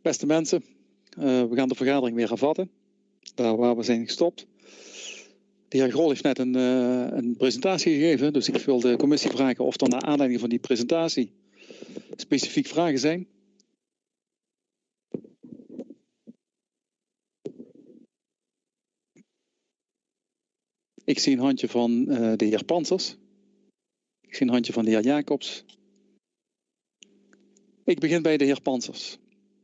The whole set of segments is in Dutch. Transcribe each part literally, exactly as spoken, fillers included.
Beste mensen, uh, we gaan de vergadering weer hervatten. Daar waar we zijn gestopt. De heer Grol heeft net een, uh, een presentatie gegeven. Dus ik wil de commissie vragen of er naar aanleiding van die presentatie specifiek vragen zijn. Ik zie een handje van uh, de heer Pansers. Ik zie een handje van de heer Jacobs. Ik begin bij de heer Pansers.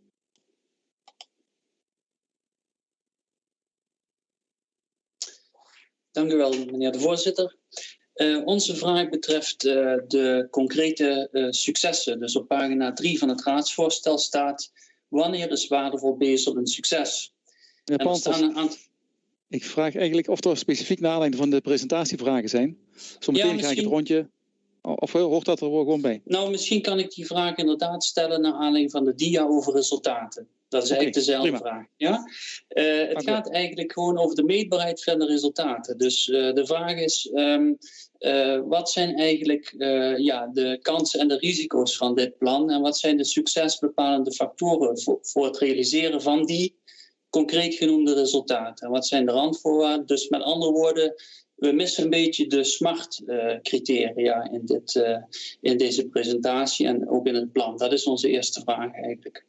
Dank u wel, meneer de voorzitter. Uh, onze vraag betreft uh, de concrete uh, successen. Dus op pagina drie van het raadsvoorstel staat: wanneer is waardevol bezel een succes? Meneer Pansers, een aantal... ik vraag eigenlijk of er specifiek naar aanleiding van de presentatievragen zijn. Zometeen ja, misschien... ga ik het rondje... Of hoort dat er gewoon bij? Nou, misschien kan ik die vraag inderdaad stellen naar aanleiding van de dia over resultaten. Dat is okay, eigenlijk dezelfde prima. vraag. Ja? Uh, het okay. gaat eigenlijk gewoon over de meetbaarheid van de resultaten. Dus uh, de vraag is, um, uh, wat zijn eigenlijk uh, ja, de kansen en de risico's van dit plan? En wat zijn de succesbepalende factoren voor, voor het realiseren van die concreet genoemde resultaten? En wat zijn de randvoorwaarden? Dus met andere woorden, we missen een beetje de SMART-criteria uh, in, dit, uh, in deze presentatie en ook in het plan. Dat is onze eerste vraag eigenlijk.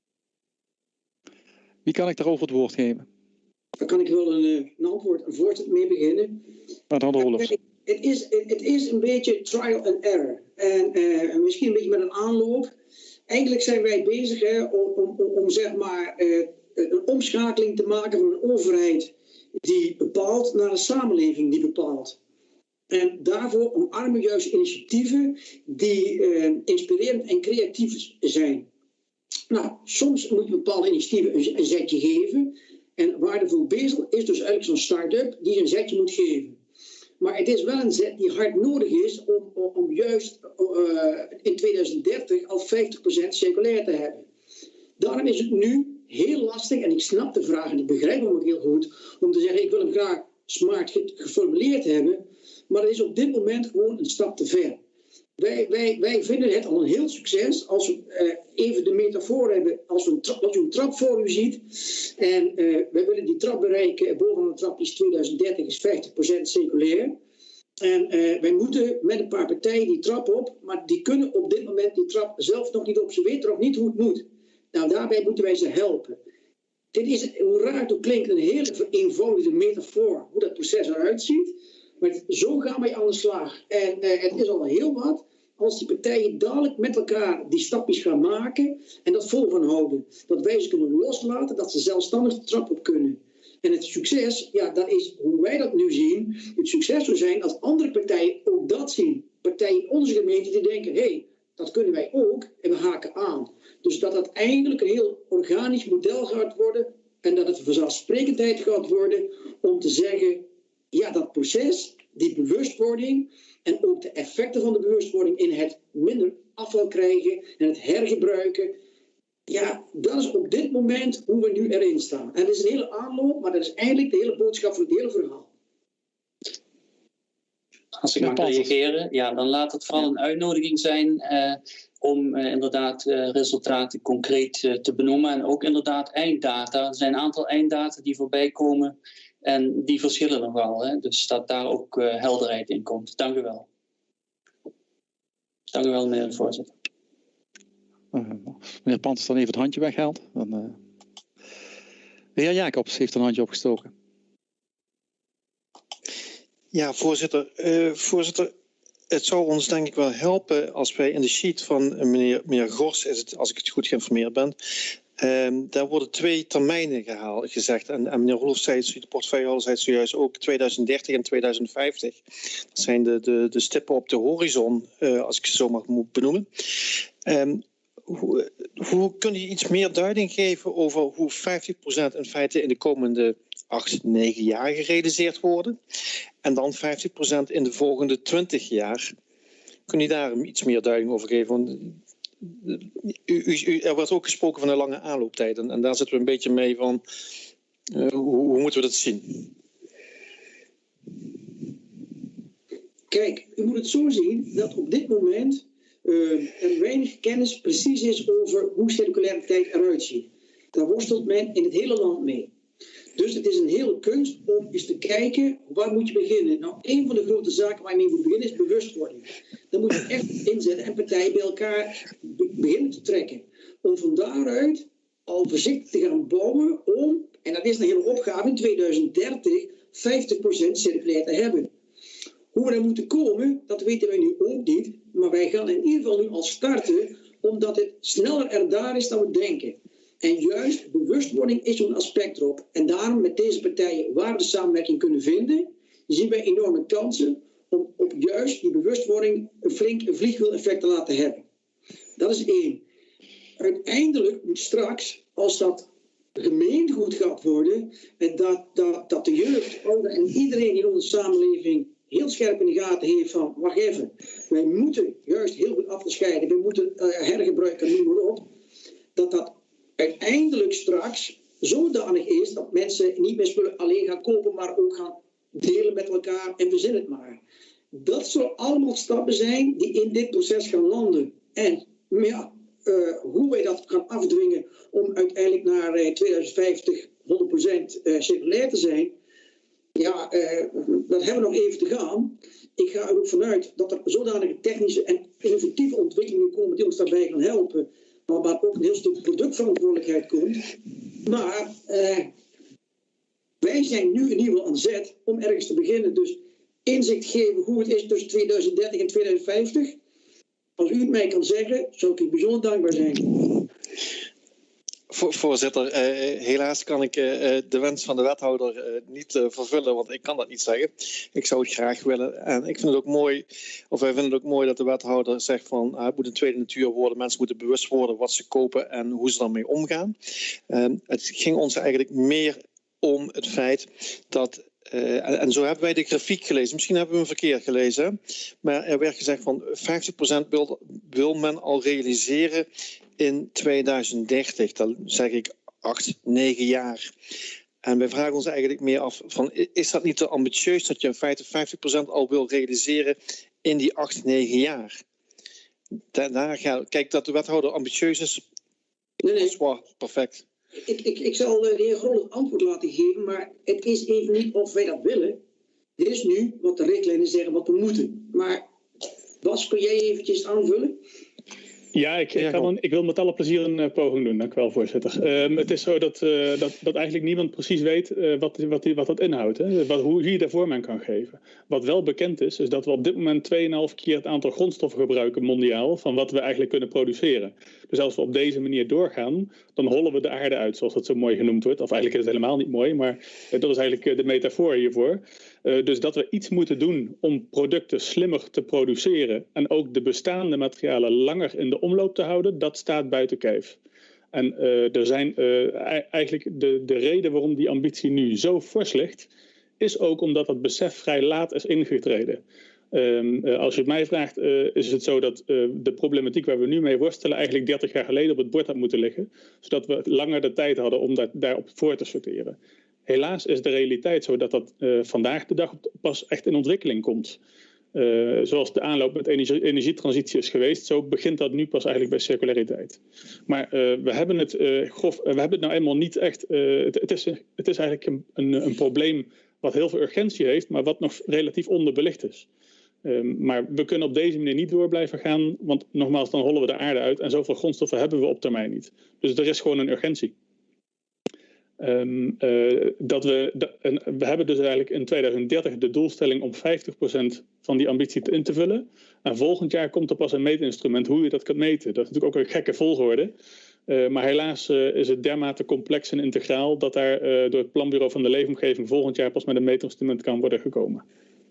Wie kan ik daarover het woord geven? Daar kan ik wel een, een antwoord, een voorzet mee beginnen. Wat dan, Rolf? Het is, het is een beetje trial and error. En uh, misschien een beetje met een aanloop. Eigenlijk zijn wij bezig hè, om, om, om zeg maar, uh, een omschakeling te maken van een overheid die bepaalt naar een samenleving die bepaalt. En daarvoor omarmen we juist initiatieven die uh, inspirerend en creatief zijn. Nou, soms moet je bepaalde initiatieven een, een zetje geven. En waardevol bezel is dus eigenlijk zo'n start-up die een zetje moet geven. Maar het is wel een zet die hard nodig is om, om, om juist uh, in tweeduizend dertig al vijftig procent circulair te hebben. Daarom is het nu heel lastig, en ik snap de vraag en ik begrijp hem ook heel goed, om te zeggen ik wil hem graag smart geformuleerd hebben. Maar het is op dit moment gewoon een stap te ver. Wij, wij, wij vinden het al een heel succes als we uh, even de metafoor hebben, als, we een trap, als u een trap voor u ziet en uh, wij willen die trap bereiken, bovenaan de trap is tweeduizend dertig is vijftig procent circulair. En uh, wij moeten met een paar partijen die trap op, maar die kunnen op dit moment die trap zelf nog niet op, ze weten nog niet hoe het moet. Nou, daarbij moeten wij ze helpen. Dit is, hoe raar het ook klinkt, een hele vereenvoudigde metafoor, hoe dat proces eruit ziet. Maar zo gaan wij aan de slag. En uh, het is al heel wat als die partijen dadelijk met elkaar die stapjes gaan maken en dat vol van houden. Dat wij ze kunnen loslaten, dat ze zelfstandig de trap op kunnen. En het succes, ja, dat is hoe wij dat nu zien. Het succes zou zijn als andere partijen ook dat zien. Partijen in onze gemeente die denken, hé, hey, dat kunnen wij ook en we haken aan. Dus dat dat eigenlijk een heel organisch model gaat worden en dat het vanzelfsprekendheid gaat worden om te zeggen, ja, dat proces, die bewustwording en ook de effecten van de bewustwording in het minder afval krijgen en het hergebruiken. Ja, dat is op dit moment hoe we nu erin staan. En dat is een hele aanloop, maar dat is eigenlijk de hele boodschap van het hele verhaal. Als ik mag reageren, ja, dan laat het vooral een uitnodiging zijn uh, om uh, inderdaad uh, resultaten concreet uh, te benoemen. En ook inderdaad einddata. Er zijn een aantal einddata die voorbij komen. En die verschillen nogal, hè? Dus dat daar ook uh, helderheid in komt. Dank u wel. Dank u wel, meneer de voorzitter. Uh, meneer Panters dan even het handje weghaalt. Dan, uh... De heer Jacobs heeft een handje opgestoken. Ja, voorzitter. Uh, voorzitter, het zou ons denk ik wel helpen als wij in de sheet van meneer, meneer Gors, is het, als ik het goed geïnformeerd ben, Um, daar worden twee termijnen gehaald, gezegd. En, en meneer Rolf zei het, de portefeuillehouder zei het zojuist ook, tweeduizend dertig en tweeduizend vijftig. Dat zijn de, de, de stippen op de horizon, uh, als ik ze zo mag benoemen. Um, hoe, hoe kun je iets meer duiding geven over hoe vijftig procent in feite in de komende acht, negen jaar gerealiseerd worden? En dan vijftig procent in de volgende twintig jaar. Kun je daar iets meer duiding over geven? Want U, u, u, er wordt ook gesproken van een lange aanlooptijd. En, en daar zitten we een beetje mee van, uh, hoe, hoe moeten we dat zien? Kijk, u moet het zo zien dat op dit moment uh, er weinig kennis precies is over hoe circulariteit eruit ziet. Daar worstelt men in het hele land mee. Dus het is een hele kunst om eens te kijken, waar moet je beginnen? Nou, een van de grote zaken waar je mee moet beginnen is bewustwording. Dan moet je echt inzetten en partijen bij elkaar beginnen te trekken. Om van daaruit al voorzichtig te gaan bouwen om, en dat is een hele opgave, in tweeduizend dertig vijftig procent circulair te hebben. Hoe we daar moeten komen, dat weten wij nu ook niet. Maar wij gaan in ieder geval nu al starten, omdat het sneller er daar is dan we denken. En juist bewustwording is zo'n aspect erop. En daarom met deze partijen waar we de samenwerking kunnen vinden, zien wij enorme kansen om op juist die bewustwording een flink een vliegwiel-effect te laten hebben. Dat is één. Uiteindelijk moet straks, als dat gemeengoed gaat worden, en dat, dat, dat de jeugd, ouderen en iedereen in onze samenleving heel scherp in de gaten heeft van, wacht even, wij moeten juist heel goed afscheiden, we moeten uh, hergebruiken, noem maar op, dat dat uiteindelijk straks zodanig is dat mensen niet meer spullen alleen gaan kopen, maar ook gaan delen met elkaar en verzin het maar. Dat zullen allemaal stappen zijn die in dit proces gaan landen. En ja, uh, hoe wij dat gaan afdwingen om uiteindelijk naar uh, tweeduizend vijftig honderd procent uh, circulair te zijn, ja, uh, dat hebben we nog even te gaan. Ik ga er ook vanuit dat er zodanige technische en innovatieve ontwikkelingen komen die ons daarbij gaan helpen, maar waar ook een heel stuk productverantwoordelijkheid komt. Maar uh, wij zijn nu in ieder geval aan zet om ergens te beginnen. Dus inzicht geven hoe het is tussen tweeduizend dertig en tweeduizend vijftig. Als u het mij kan zeggen, zou ik u bijzonder dankbaar zijn. Voorzitter, uh, helaas kan ik uh, de wens van de wethouder uh, niet uh, vervullen, want ik kan dat niet zeggen. Ik zou het graag willen. En ik vind het ook mooi, of wij vinden het ook mooi dat de wethouder zegt van uh, het moet een tweede natuur worden. Mensen moeten bewust worden wat ze kopen en hoe ze daarmee omgaan. Uh, het ging ons eigenlijk meer om het feit dat, uh, en, en zo hebben wij de grafiek gelezen, misschien hebben we hem verkeerd gelezen, maar er werd gezegd van vijftig procent wil, wil men al realiseren in tweeduizend dertig, dan zeg ik acht, negen jaar. En wij vragen ons eigenlijk meer af van, is dat niet te ambitieus dat je in feite vijftig procent al wil realiseren in die acht, negen jaar? Daarna gaat, kijk, dat de wethouder ambitieus is, nee, nee. Dat is wel perfect. Ik, ik, ik zal de heer Grol het antwoord laten geven, maar het is even niet of wij dat willen. Dit is nu wat de richtlijnen zeggen wat we moeten. Maar Bas, kun jij eventjes aanvullen? Ja, ik, ik, ga dan, ik wil met alle plezier een uh, poging doen. Dank u wel, voorzitter. Um, het is zo dat, uh, dat, dat eigenlijk niemand precies weet uh, wat, wat, wat dat inhoudt. Hè? Wat, hoe je daar vorm aan kan geven. Wat wel bekend is, is dat we op dit moment twee komma vijf keer het aantal grondstoffen gebruiken mondiaal van wat we eigenlijk kunnen produceren. Dus als we op deze manier doorgaan, dan hollen we de aarde uit, zoals dat zo mooi genoemd wordt. Of eigenlijk is het helemaal niet mooi, maar uh, dat is eigenlijk uh, de metafoor hiervoor. Uh, dus dat we iets moeten doen om producten slimmer te produceren en ook de bestaande materialen langer in de omloop te houden, dat staat buiten kijf. En uh, er zijn uh, eigenlijk de, de reden waarom die ambitie nu zo fors ligt, is ook omdat dat besef vrij laat is ingetreden. Um, uh, als je het mij vraagt, uh, is het zo dat uh, de problematiek waar we nu mee worstelen eigenlijk dertig jaar geleden op het bord had moeten liggen, zodat we langer de tijd hadden om dat, daarop voor te sorteren. Helaas is de realiteit zo dat dat uh, vandaag de dag pas echt in ontwikkeling komt. Uh, zoals de aanloop met energie, energietransitie is geweest, zo begint dat nu pas eigenlijk bij circulariteit. Maar uh, we hebben het uh, grof, uh, we hebben het nou eenmaal niet echt. Uh, het, het, is, het is eigenlijk een, een, een probleem wat heel veel urgentie heeft, maar wat nog relatief onderbelicht is. Um, maar we kunnen op deze manier niet door blijven gaan, want nogmaals, dan hollen we de aarde uit en zoveel grondstoffen hebben we op termijn niet. Dus er is gewoon een urgentie. Um, uh, dat we, de, en we hebben dus eigenlijk in tweeduizend dertig de doelstelling om vijftig procent van die ambitie te in te vullen. En volgend jaar komt er pas een meetinstrument hoe je dat kunt meten. Dat is natuurlijk ook een gekke volgorde. Uh, maar helaas uh, is het dermate complex en integraal dat daar uh, door het Planbureau van de Leefomgeving volgend jaar pas met een meetinstrument kan worden gekomen.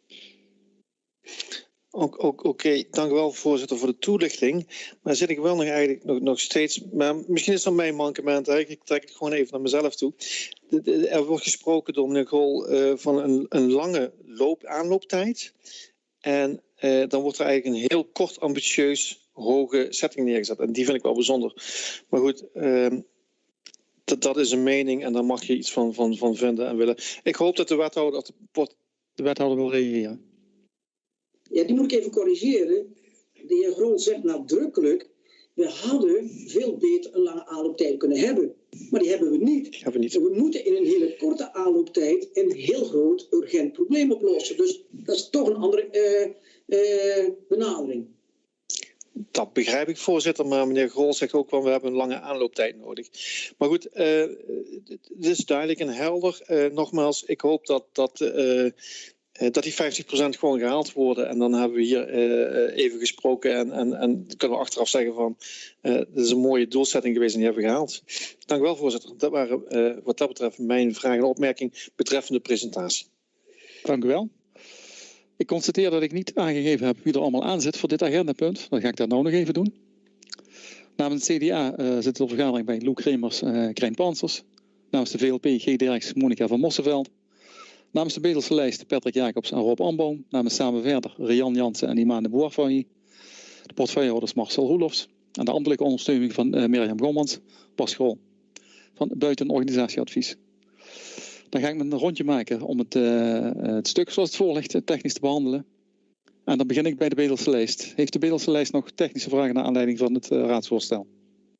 Oké, okay, dank u wel, voorzitter, voor de toelichting. Maar zit ik wel nog eigenlijk nog, nog steeds, maar misschien is dat mijn mankement, hè? Ik trek het gewoon even naar mezelf toe. De, de, er wordt gesproken door meneer Grol uh, van een, een lange loop, aanlooptijd. En uh, dan wordt er eigenlijk een heel kort, ambitieus, hoge setting neergezet. En die vind ik wel bijzonder. Maar goed, uh, dat, dat is een mening en daar mag je iets van, van, van vinden en willen. Ik hoop dat de wethouder, de wethouder wil reageren. Ja, die moet ik even corrigeren. De heer Grol zegt nadrukkelijk, we hadden veel beter een lange aanlooptijd kunnen hebben. Maar die hebben we niet. Hebben we niet. En we moeten in een hele korte aanlooptijd een heel groot urgent probleem oplossen. Dus dat is toch een andere uh, uh, benadering. Dat begrijp ik, voorzitter. Maar meneer Grol zegt ook wel, we hebben een lange aanlooptijd nodig. Maar goed, uh, het is duidelijk en helder. Uh, nogmaals, ik hoop dat, dat, uh, dat die vijftig procent gewoon gehaald worden. En dan hebben we hier uh, even gesproken. En, en, en kunnen we achteraf zeggen van, uh, dit is een mooie doelstelling geweest en die hebben we gehaald. Dank u wel, voorzitter. Dat waren uh, wat dat betreft mijn vraag en opmerking betreffende presentatie. Dank u wel. Ik constateer dat ik niet aangegeven heb wie er allemaal aan zit voor dit agendapunt. Dat ga ik daar nou nog even doen. Namens het C D A uh, zit de vergadering bij Lou Kremers en uh, Krijn Pansers. Namens de V L P G. Derks, Monica van Mosselveld. Namens de Bedelse lijst Patrick Jacobs en Rob Amboom. Namens Samen Verder Rian Jansen en Imane Boerfouilly. De portefeuillehouders Marcel Roelofs. En de ambtelijke ondersteuning van uh, Mirjam Gommans, Bas Grol. Van Buitenorganisatieadvies. Dan ga ik een rondje maken om het, uh, het stuk zoals het voorligt technisch te behandelen. En dan begin ik bij de Bedelse lijst. Heeft de Bedelse lijst nog technische vragen naar aanleiding van het uh, raadsvoorstel?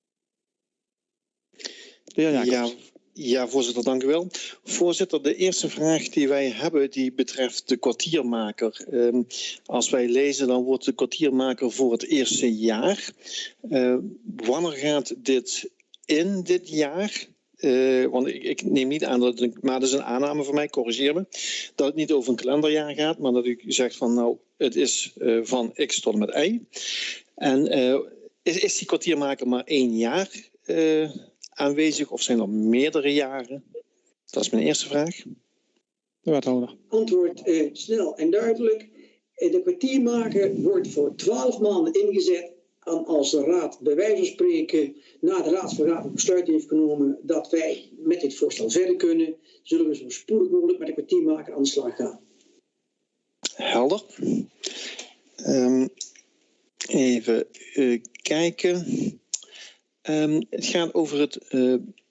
De heer Jacobs. Ja, ja, voorzitter, dank u wel. Voorzitter, de eerste vraag die wij hebben, die betreft de kwartiermaker. Um, als wij lezen, dan wordt de kwartiermaker voor het eerste jaar. Uh, wanneer gaat dit in dit jaar? Uh, want ik, ik neem niet aan dat het, maar dat is een aanname van mij, corrigeer me, dat het niet over een kalenderjaar gaat, maar dat u zegt van nou, het is uh, van X tot en met Y. En uh, is, is die kwartiermaker maar één jaar uh, aanwezig of zijn er meerdere jaren? Dat is mijn eerste vraag. De wethouder. Antwoord uh, snel en duidelijk. Uh, de kwartiermaker wordt voor twaalf maanden ingezet. En als de raad bij wijze van spreken na de raadsvergadering besluit heeft genomen dat wij met dit voorstel verder kunnen, zullen we zo spoedig mogelijk met de kwartiermaker aan de slag gaan. Helder. Um, even uh, kijken. Um, het gaat over het uh,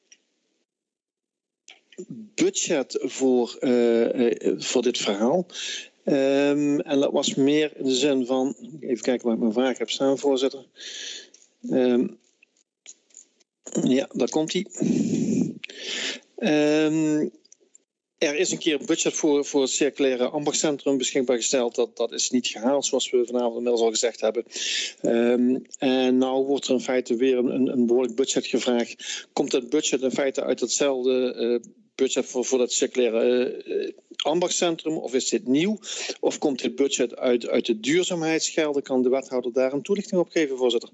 budget voor, uh, uh, voor dit verhaal. Um, en dat was meer in de zin van, even kijken waar ik mijn vraag heb staan, voorzitter. Um, ja, daar komt hij. Um, er is een keer een budget voor, voor het circulaire ambachtscentrum beschikbaar gesteld. Dat, dat is niet gehaald, zoals we vanavond inmiddels al gezegd hebben. Um, en nou wordt er in feite weer een, een behoorlijk budget gevraagd. Komt het budget in feite uit hetzelfde uh, budget voor, voor dat circulaire uh, ambachtscentrum? Of is dit nieuw? Of komt dit budget uit, uit de duurzaamheidsgelden? Kan de wethouder daar een toelichting op geven, voorzitter?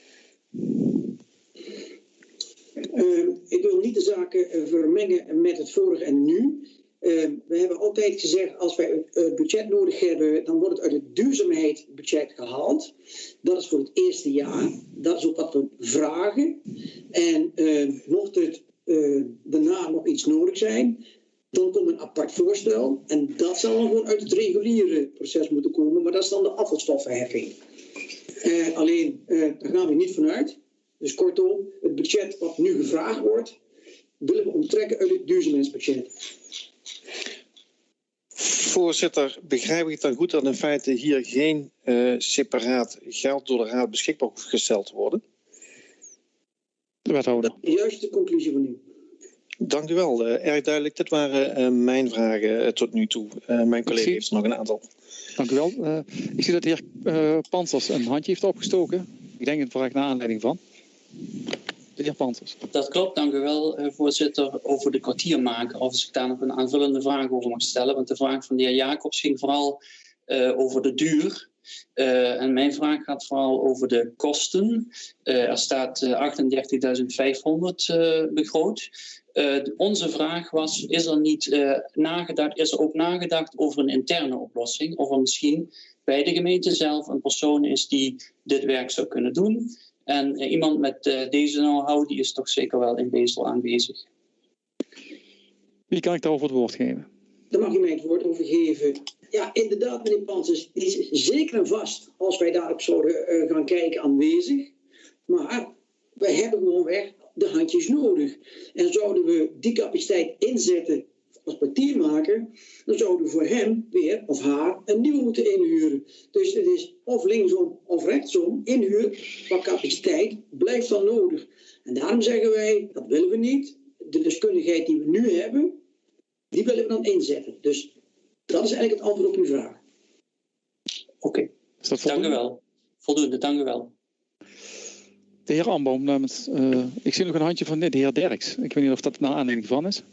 Uh, ik wil niet de zaken uh, vermengen met het vorige en nu. Uh, we hebben altijd gezegd, als wij een uh, budget nodig hebben, dan wordt het uit het duurzaamheidsbudget gehaald. Dat is voor het eerste jaar. Dat is ook wat we vragen. En uh, mocht het uh, daarna nog iets nodig zijn, dan komt een apart voorstel. En dat zal dan gewoon uit het reguliere proces moeten komen. Maar dat is dan de afvalstoffenheffing. Uh, alleen, uh, daar gaan we niet vanuit. Dus kortom, het budget wat nu gevraagd wordt, willen we onttrekken uit het duurzaamheidsbudget. Voorzitter, begrijp ik het dan goed dat in feite hier geen uh, separaat geld door de Raad beschikbaar hoeft gesteld te worden? De wethouder. Dat is juist de conclusie van u. Dank u wel. Uh, erg duidelijk. Dit waren uh, mijn vragen uh, tot nu toe. Uh, mijn collega heeft er nog een aantal. Dank u wel. Uh, ik zie dat de heer uh, Pansers een handje heeft opgestoken. Ik denk een vraag naar aanleiding van. De heer Pansers. Dat klopt, dank u wel, voorzitter. Over de kwartiermaker, of als ik daar nog een aanvullende vraag over mag stellen. Want de vraag van de heer Jacobs ging vooral uh, over de duur. Uh, en mijn vraag gaat vooral over de kosten. Uh, er staat uh, achtendertigduizend vijfhonderd uh, begroot. Uh, onze vraag was, is er, niet, uh, nagedacht, is er ook nagedacht over een interne oplossing? Of er misschien bij de gemeente zelf een persoon is die dit werk zou kunnen doen? En uh, iemand met uh, deze know-how, die is toch zeker wel in Bezel aanwezig. Wie kan ik daarover het woord geven? Daar mag u mij het woord over geven. Ja, inderdaad, meneer Pansers, die is zeker en vast, als wij daarop zouden uh, gaan kijken, aanwezig. Maar wij hebben gewoon weg de handjes nodig. En zouden we die capaciteit inzetten als kwartiermaker, dan zouden we voor hem weer of haar een nieuwe moeten inhuren. Dus het is of linksom of rechtsom, inhuur van capaciteit blijft dan nodig. En daarom zeggen wij, dat willen we niet. De deskundigheid die we nu hebben, die willen we dan inzetten. Dus dat is eigenlijk het antwoord op uw vraag. Oké, okay. Dank u wel. Voldoende, dank u wel. De heer Amboom namens... Uh, ik zie nog een handje van de heer Derks. Ik weet niet of dat naar aanleiding van is.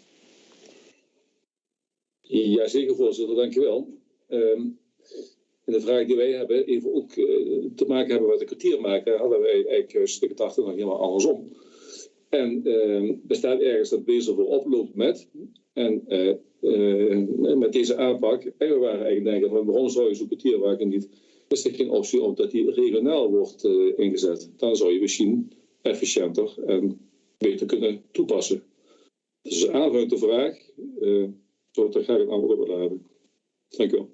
Ja, zeker voorzitter, dank u wel. Um, en de vraag die wij hebben, even ook uh, te maken hebben met de kwartiermaker, hadden wij eigenlijk een stuk tachtig nog helemaal andersom. En uh, er staat ergens dat Bezel voor oploopt met. En uh, uh, met deze aanpak, en we waren eigenlijk denken van waarom zou je zo'n kwartiermaker niet, is er geen optie omdat die regionaal wordt uh, ingezet. Dan zou je misschien efficiënter en beter kunnen toepassen. Dus een aanvullende vraag, uh, zodat ik graag een antwoord op willen hebben. Dank u wel.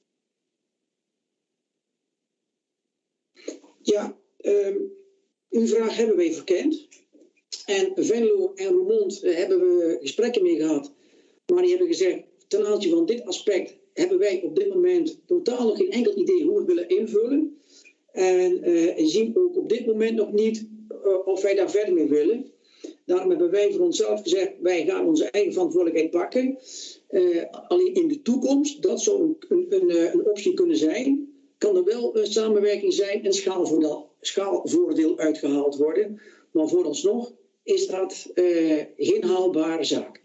Ja, um, uw vraag hebben wij verkend. En Venlo en Roermond uh, hebben we gesprekken mee gehad. Maar die hebben gezegd, ten aanzien van dit aspect hebben wij op dit moment totaal nog geen enkel idee hoe we het willen invullen. En uh, zien ook op dit moment nog niet uh, of wij daar verder mee willen. Daarom hebben wij voor onszelf gezegd, wij gaan onze eigen verantwoordelijkheid pakken. Uh, alleen in de toekomst, dat zou een, een, een, een optie kunnen zijn, kan er wel een samenwerking zijn en schaalvoordeel, schaalvoordeel uitgehaald worden. Maar vooralsnog is dat uh, geen haalbare zaak.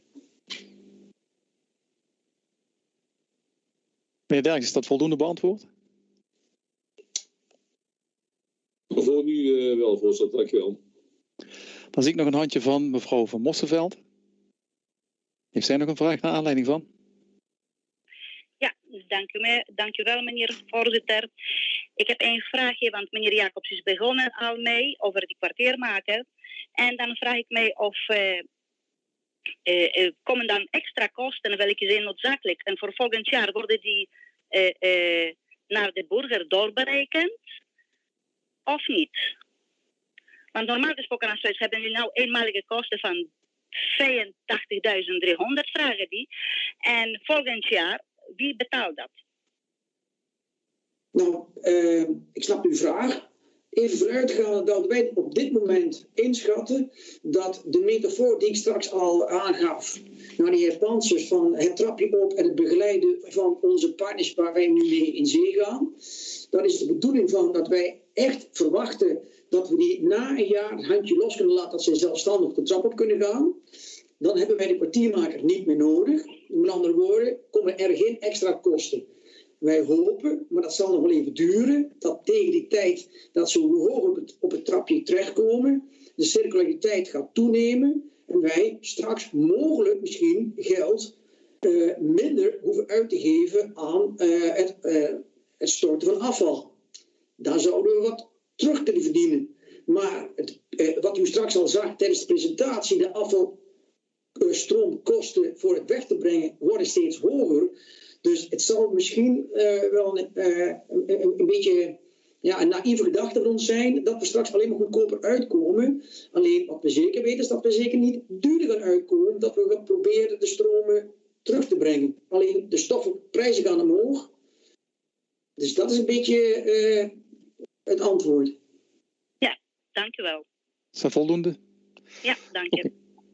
Meneer Derks, is dat voldoende beantwoord? Voor nu uh, wel, voorzitter. Dank je wel. Dan zie ik nog een handje van mevrouw Van Mosselveld. Heeft zij nog een vraag naar aanleiding van? Ja, dank u, me, dank u wel, meneer voorzitter. Ik heb een vraagje, want meneer Jacobs is begonnen al mee over die kwartiermaker. En dan vraag ik mij of uh, uh, uh, komen dan extra kosten, welke zijn noodzakelijk. En voor volgend jaar worden die uh, uh, naar de burger doorberekend of niet? Want normaal gesproken als wij hebben die nou eenmalige kosten van vijfentachtigduizend driehonderd, vragen die. En volgend jaar, wie betaalt dat? Nou, uh, ik snap uw vraag. Even vooruitgaan dat wij op dit moment inschatten dat de metafoor die ik straks al aangaf naar de heer Pansers van het trapje op en het begeleiden van onze partners waar wij nu mee in zee gaan, dat is de bedoeling van dat wij echt verwachten dat we die na een jaar het handje los kunnen laten dat ze zelfstandig de trap op kunnen gaan. Dan hebben wij de kwartiermaker niet meer nodig. Met andere woorden, komen er geen extra kosten. Wij hopen, maar dat zal nog wel even duren, dat tegen die tijd dat ze hoog op het, op het trapje terechtkomen, de circulariteit gaat toenemen en wij straks mogelijk misschien geld uh, minder hoeven uit te geven aan uh, het, uh, het storten van afval. Daar zouden we wat terug kunnen verdienen. Maar het, uh, wat u straks al zag tijdens de presentatie, de afvalstroomkosten voor het weg te brengen worden steeds hoger. Dus het zal misschien uh, wel een, uh, een, een beetje ja, een naïeve gedachte van ons zijn dat we straks alleen maar goedkoper uitkomen. Alleen wat we zeker weten is dat we zeker niet duurder gaan uitkomen, dat we gaan proberen de stromen terug te brengen. Alleen de stoffenprijzen gaan omhoog. Dus dat is een beetje uh, het antwoord. Ja, dank u wel. Is dat voldoende? Ja, dank je. Okay.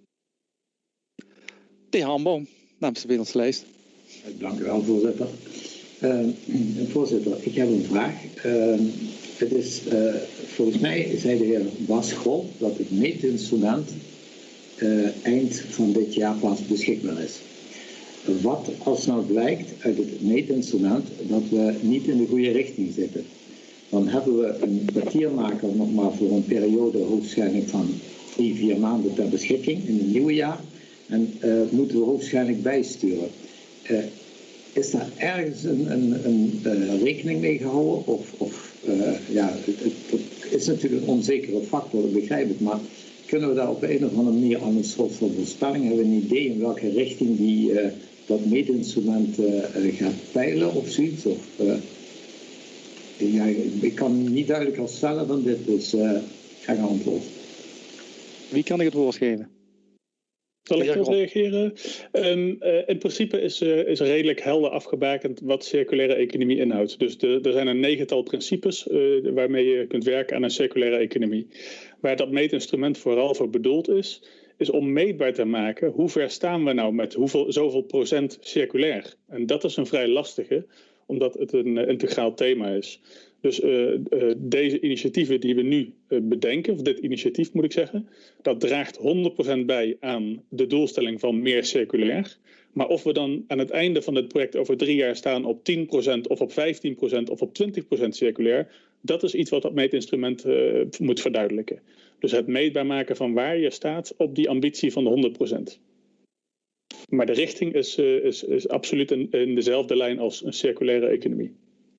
De heer Amboom, namens de Wereldlijst. Dank u wel, voorzitter. Uh, voorzitter, ik heb een vraag. Uh, het is, uh, volgens mij zei de heer Waschol dat het meetinstrument uh, eind van dit jaar pas beschikbaar is. Wat als nou blijkt uit het meetinstrument dat we niet in de goede richting zitten? Dan hebben we een kwartiermaker nog maar voor een periode hoogstwaarschijnlijk van drie, vier maanden ter beschikking in het nieuwe jaar. En uh, moeten we hoogstwaarschijnlijk bijsturen. Uh, is daar ergens een, een, een uh, rekening mee gehouden? Of, of uh, ja, het, het, het is natuurlijk een onzekere factor, dat begrijp ik. Maar kunnen we daar op een of andere manier aan een soort van voorspelling hebben we een idee in welke richting die, uh, dat meetinstrument uh, gaat peilen of zoiets? Of, uh, ja, ik kan niet duidelijker stellen dan dit, dus uh, graag een antwoord. Wie kan ik het woord geven? Zal ik erop reageren? Um, uh, in principe is, uh, is redelijk helder afgebakend wat circulaire economie inhoudt. Dus de, er zijn een negental principes uh, waarmee je kunt werken aan een circulaire economie. Waar dat meetinstrument vooral voor bedoeld is, is om meetbaar te maken hoe ver staan we nou met hoeveel, zoveel procent circulair. En dat is een vrij lastige, omdat het een uh, integraal thema is. Dus uh, uh, deze initiatieven die we nu uh, bedenken, of dit initiatief moet ik zeggen, dat draagt honderd procent bij aan de doelstelling van meer circulair. Maar of we dan aan het einde van het project over drie jaar staan op tien procent of op vijftien procent of op twintig procent circulair, dat is iets wat dat meetinstrument uh, moet verduidelijken. Dus het meetbaar maken van waar je staat op die ambitie van de honderd procent. Maar de richting is, uh, is, is absoluut in, in dezelfde lijn als een circulaire economie.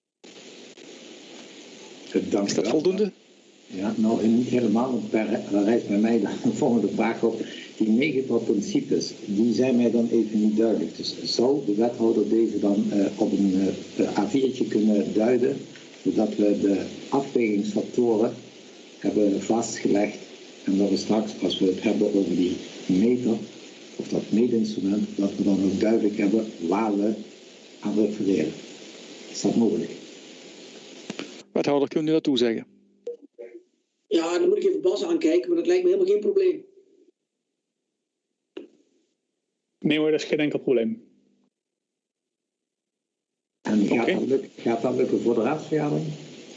Dank is dat voldoende? Ja, nou niet helemaal. Dan rijst bij mij de volgende vraag op. Die negental principes, die zijn mij dan even niet duidelijk. Dus zou de wethouder deze dan uh, op een uh, A viertje kunnen duiden, zodat we de afwegingsfactoren hebben vastgelegd en dat we straks, als we het hebben over die meter, of dat meetinstrument, dat we dan ook duidelijk hebben waar we aan refereren. Is dat mogelijk? Wethouder, kunt u dat toezeggen? Ja, dan moet ik even Bas aankijken, maar dat lijkt me helemaal geen probleem. Nee hoor, dat is geen enkel probleem. En gaat, okay. dat, lukken, gaat dat lukken voor de raadsvergadering?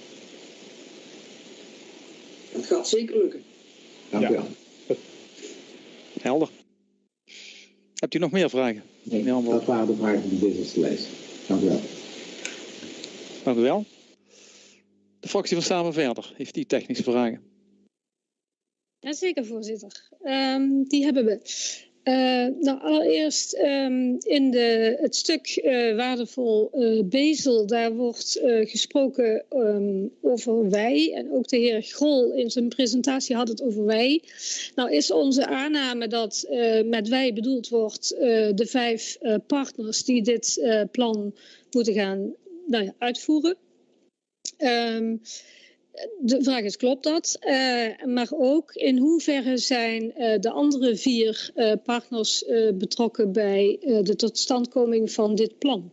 Dat gaat zeker lukken. Dank ja. u wel. Helder. Hebt u nog meer vragen? Nee, dat waren de vragen van deze lijst. Dank u wel. Dank u wel. De fractie van Samen Verder, heeft die technische vragen? Jazeker, voorzitter. Um, die hebben we. Uh, nou, allereerst um, in de, het stuk uh, waardevol uh, bezel, daar wordt uh, gesproken um, over wij. En ook de heer Grol in zijn presentatie had het over wij. Nou is onze aanname dat uh, met wij bedoeld wordt uh, de vijf uh, partners die dit uh, plan moeten gaan nou ja, uitvoeren. Um, de vraag is, klopt dat? Uh, maar ook in hoeverre zijn uh, de andere vier uh, partners uh, betrokken bij uh, de totstandkoming van dit plan?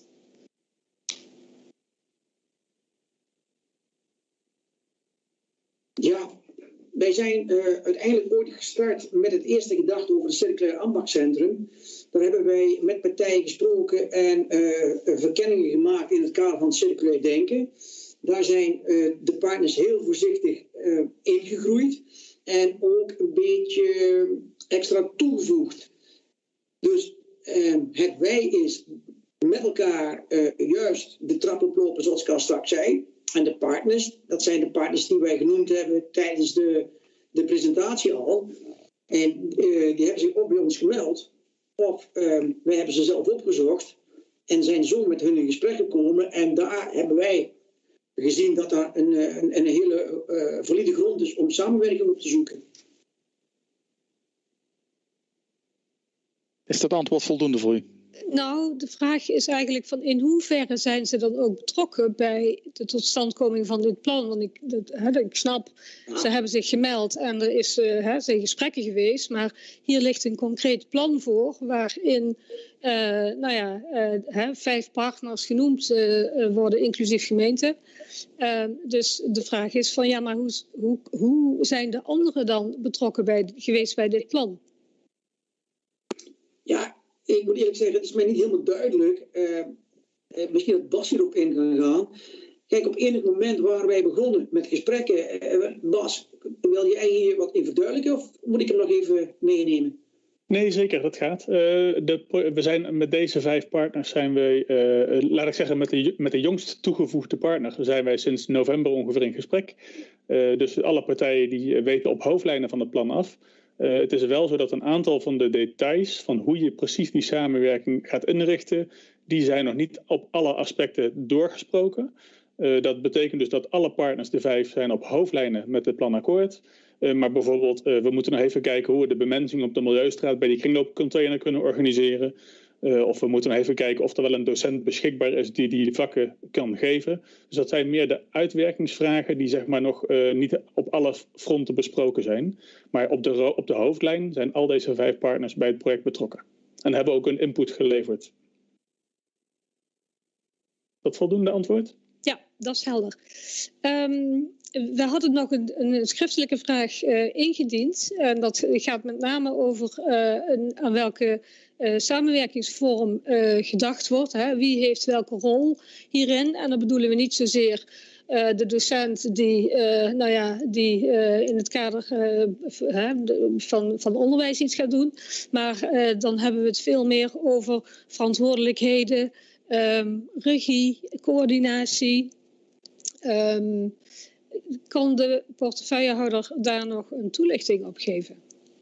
Ja, wij zijn uh, uiteindelijk ooit gestart met het eerste gedachte over het circulair ambachtscentrum. Daar hebben wij met partijen gesproken en uh, verkenningen gemaakt in het kader van het circulair denken. Daar zijn uh, de partners heel voorzichtig uh, ingegroeid en ook een beetje extra toegevoegd. Dus uh, het wij is met elkaar uh, juist de trap oplopen zoals ik al straks zei. En de partners, dat zijn de partners die wij genoemd hebben tijdens de, de presentatie al. En uh, die hebben zich ook bij ons gemeld. Of uh, wij hebben ze zelf opgezocht en zijn zo met hun in gesprek gekomen. En daar hebben wij gezien dat daar een, een, een hele uh, valide grond is om samenwerking op te zoeken. Is dat antwoord voldoende voor u? Nou, de vraag is eigenlijk van in hoeverre zijn ze dan ook betrokken bij de totstandkoming van dit plan? Want ik, dat, hè, ik snap, ja. Ze hebben zich gemeld en er is, uh, hè, zijn gesprekken geweest. Maar hier ligt een concreet plan voor waarin uh, nou ja, uh, hè, vijf partners genoemd uh, worden, inclusief gemeente. Uh, dus de vraag is van ja, maar hoe, hoe, hoe zijn de anderen dan betrokken bij, geweest bij dit plan? Ja. Ik moet eerlijk zeggen, het is mij niet helemaal duidelijk. Uh, uh, misschien dat Bas hierop in kan gaan. Kijk, op enig moment waren wij begonnen met gesprekken. Uh, Bas, wil jij hier wat in verduidelijken of moet ik hem nog even meenemen? Nee, zeker, dat gaat. Uh, de, we zijn met deze vijf partners zijn wij, uh, laat ik zeggen, met de, met de jongst toegevoegde partner zijn wij sinds november ongeveer in gesprek. Uh, dus alle partijen die weten op hoofdlijnen van het plan af. Uh, het is wel zo dat een aantal van de details van hoe je precies die samenwerking gaat inrichten, die zijn nog niet op alle aspecten doorgesproken. Uh, dat betekent dus dat alle partners, de vijf, zijn op hoofdlijnen met het plan akkoord. Uh, maar bijvoorbeeld, uh, we moeten nog even kijken hoe we de bemensing op de Milieustraat bij die kringloopcontainer kunnen organiseren. Uh, of we moeten even kijken of er wel een docent beschikbaar is die die vakken kan geven. Dus dat zijn meer de uitwerkingsvragen die zeg maar nog uh, niet op alle fronten besproken zijn. Maar op de, op de hoofdlijn zijn al deze vijf partners bij het project betrokken. En hebben ook een input geleverd. Dat voldoende antwoord? Ja, dat is helder. Um, we hadden nog een, een schriftelijke vraag uh, ingediend. En dat gaat met name over uh, een, aan welke uh, samenwerkingsvorm uh, gedacht wordt. Hè? Wie heeft welke rol hierin? En dan bedoelen we niet zozeer uh, de docent die, uh, nou ja, die uh, in het kader uh, van, van onderwijs iets gaat doen. Maar uh, dan hebben we het veel meer over verantwoordelijkheden, um, regie, coördinatie. Um, kan de portefeuillehouder daar nog een toelichting op geven?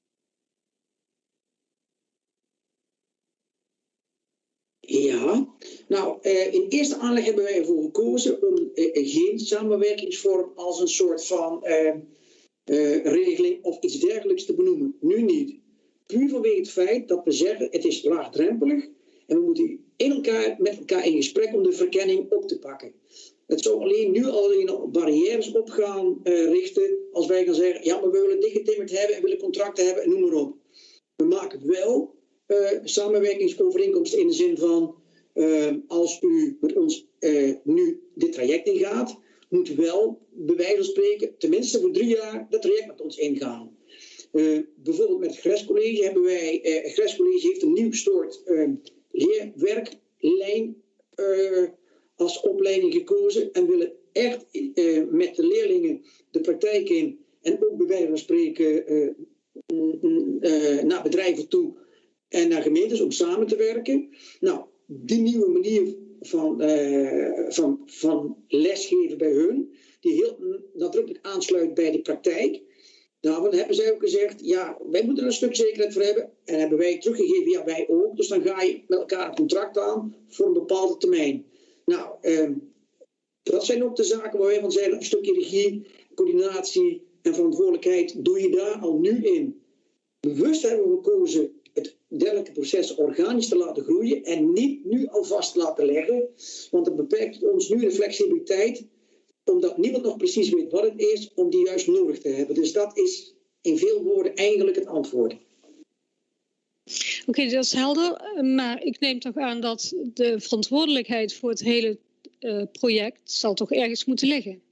Ja, nou uh, in eerste aanleg hebben wij ervoor gekozen om uh, geen samenwerkingsvorm als een soort van uh, uh, regeling of iets dergelijks te benoemen. Nu niet. Puur vanwege het feit dat we zeggen het is laagdrempelig en we moeten in elkaar, met elkaar in gesprek om de verkenning op te pakken. Het zou alleen nu alleen barrières op gaan uh, richten als wij gaan zeggen, ja, maar we willen dichtgetimmerd hebben en willen contracten hebben en noem maar op. We maken wel uh, samenwerkingsovereenkomsten in de zin van, uh, als u met ons uh, nu dit traject ingaat, moet wel, bij wijze van spreken, tenminste voor drie jaar dat traject met ons ingaan. Uh, bijvoorbeeld met het G R E S-college hebben wij, uh, het G R E S-college heeft een nieuw soort uh, leerwerklijn uh, als opleiding gekozen en willen echt uh, met de leerlingen de praktijk in en ook bij wijze van spreken uh, uh, naar bedrijven toe en naar gemeentes om samen te werken. Nou, die nieuwe manier van, uh, van, van lesgeven bij hun, die heel nadrukkelijk aansluit bij de praktijk. Daarvan hebben zij ook gezegd, ja, wij moeten er een stuk zekerheid voor hebben. En hebben wij teruggegeven, ja, wij ook. Dus dan ga je met elkaar een contract aan voor een bepaalde termijn. Nou, eh, dat zijn ook de zaken waar wij van zeggen, een stukje regie, coördinatie en verantwoordelijkheid doe je daar al nu in. Bewust hebben we gekozen het dergelijke proces organisch te laten groeien en niet nu alvast te laten leggen. Want het beperkt ons nu de flexibiliteit, omdat niemand nog precies weet wat het is, om die juist nodig te hebben. Dus dat is in veel woorden eigenlijk het antwoord. Oké, okay, dat is helder. Maar ik neem toch aan dat de verantwoordelijkheid voor het hele uh, project zal toch ergens moeten liggen?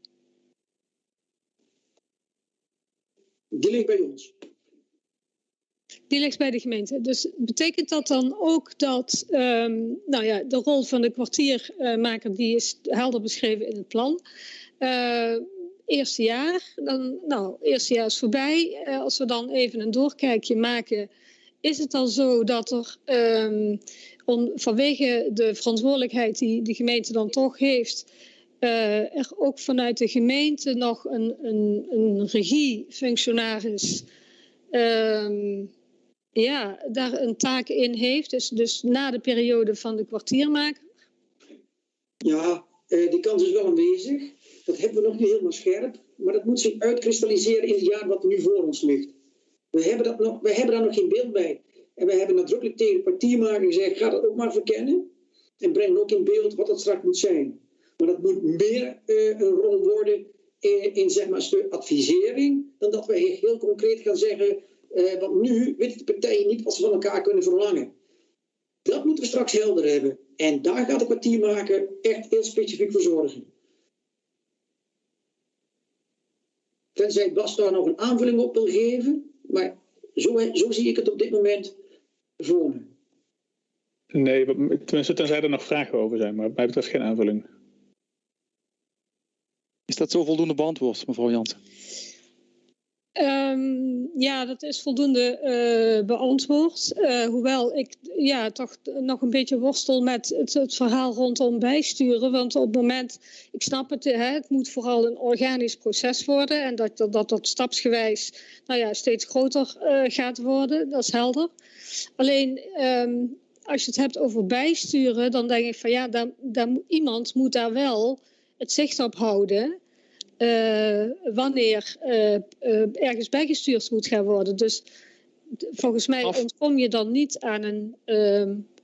Die ligt bij ons. Die ligt bij de gemeente. Dus betekent dat dan ook dat um, nou ja, de rol van de kwartiermaker, die is helder beschreven in het plan. Uh, eerste jaar, dan, nou, eerste jaar is voorbij. Uh, als we dan even een doorkijkje maken, is het dan zo dat er um, on, vanwege de verantwoordelijkheid die de gemeente dan toch heeft, uh, er ook vanuit de gemeente nog een, een, een regiefunctionaris um, ja, daar een taak in heeft, dus, dus na de periode van de kwartiermaker? Ja, uh, die kans is wel aanwezig. Dat hebben we nog niet helemaal scherp, maar dat moet zich uitkristalliseren in het jaar wat nu voor ons ligt. We hebben, dat nog, we hebben daar nog geen beeld bij. En we hebben nadrukkelijk tegen de kwartiermaker gezegd, ga dat ook maar verkennen. En breng ook in beeld wat dat straks moet zijn. Maar dat moet meer uh, een rol worden in, in zeg maar, een stuk advisering, dan dat wij heel concreet gaan zeggen, uh, want nu weten de partijen niet wat ze van elkaar kunnen verlangen. Dat moeten we straks helder hebben. En daar gaat de kwartiermaker echt heel specifiek voor zorgen. Tenzij Bas daar nog een aanvulling op wil geven. Maar zo, zo zie ik het op dit moment voor me. Nee, tenminste tenzij er nog vragen over zijn. Maar mij betreft geen aanvulling. Is dat zo voldoende beantwoord, mevrouw Jansen? Um, ja, dat is voldoende uh, beantwoord. Uh, hoewel ik ja, toch nog een beetje worstel met het, het verhaal rondom bijsturen. Want op het moment, ik snap het, hè, het moet vooral een organisch proces worden. En dat dat, dat, dat stapsgewijs nou ja, steeds groter uh, gaat worden, dat is helder. Alleen, um, als je het hebt over bijsturen, dan denk ik van ja, daar, daar, iemand moet daar wel het zicht op houden. Uh, wanneer uh, uh, ergens bijgestuurd moet gaan worden. Dus d- volgens mij ontkom je dan niet aan een, uh,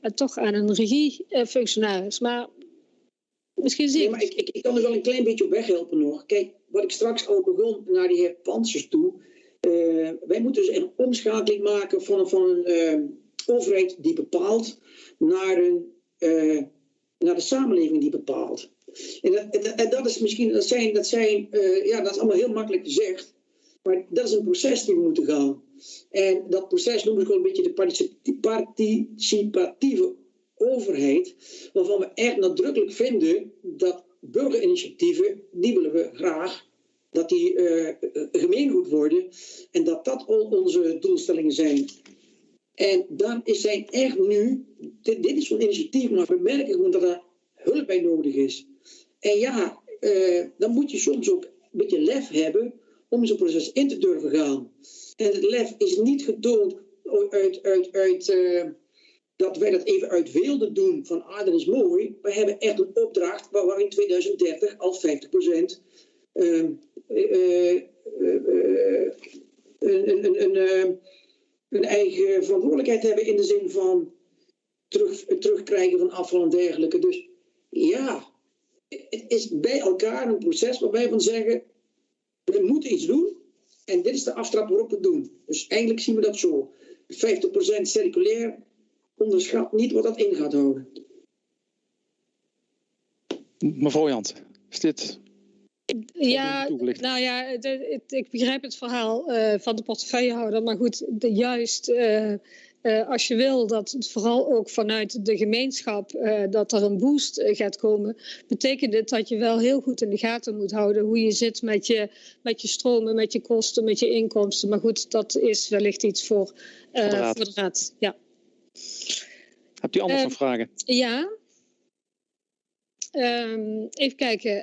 uh, toch aan een regiefunctionaris. Maar misschien zie nee, maar ik, ik, ik kan er wel een klein beetje op weghelpen nog. Kijk, wat ik straks al begon naar die heer Pansers toe. Uh, wij moeten dus een omschakeling maken van, van een uh, overheid die bepaalt naar, een, uh, naar de samenleving die bepaalt. En dat, en, en dat is misschien, dat zijn, dat zijn uh, ja, dat is allemaal heel makkelijk gezegd. Maar dat is een proces die we moeten gaan. En dat proces noem ik wel een beetje de participatieve overheid. Waarvan we echt nadrukkelijk vinden dat burgerinitiatieven, die willen we graag, dat die uh, gemeengoed worden. En dat dat al onze doelstellingen zijn. En dan zijn echt nu, dit, dit is zo'n initiatief, maar we merken gewoon dat er hulp bij nodig is. En ja, uh, dan moet je soms ook een beetje lef hebben om zo'n proces in te durven gaan. En het lef is niet getoond uit, uit, uit uh, dat wij dat even uit wilde doen van ah, dat is mooi. We hebben echt een opdracht waar we in tweeduizend dertig al vijftig procent uh, uh, uh, uh, een, een, een, uh, een eigen verantwoordelijkheid hebben in de zin van terug, terugkrijgen van afval en dergelijke. Dus ja, het is bij elkaar een proces waar wij van zeggen, we moeten iets doen en dit is de aftrap waarop we het doen. Dus eigenlijk zien we dat zo. vijftig procent circulair, onderschat niet wat dat in gaat houden. Mevrouw Jansen, is dit... Ja, nou ja, het, het, ik begrijp het verhaal uh, van de portefeuillehouder. Maar goed, de, juist uh, uh, als je wil dat het vooral ook vanuit de gemeenschap uh, dat er een boost uh, gaat komen, betekent het dat je wel heel goed in de gaten moet houden hoe je zit met je, met je stromen, met je kosten, met je inkomsten. Maar goed, dat is wellicht iets voor, uh, voor de raad. Voor de raad. Ja. Hebt u anders uh, nog vragen? Ja. Um, even kijken.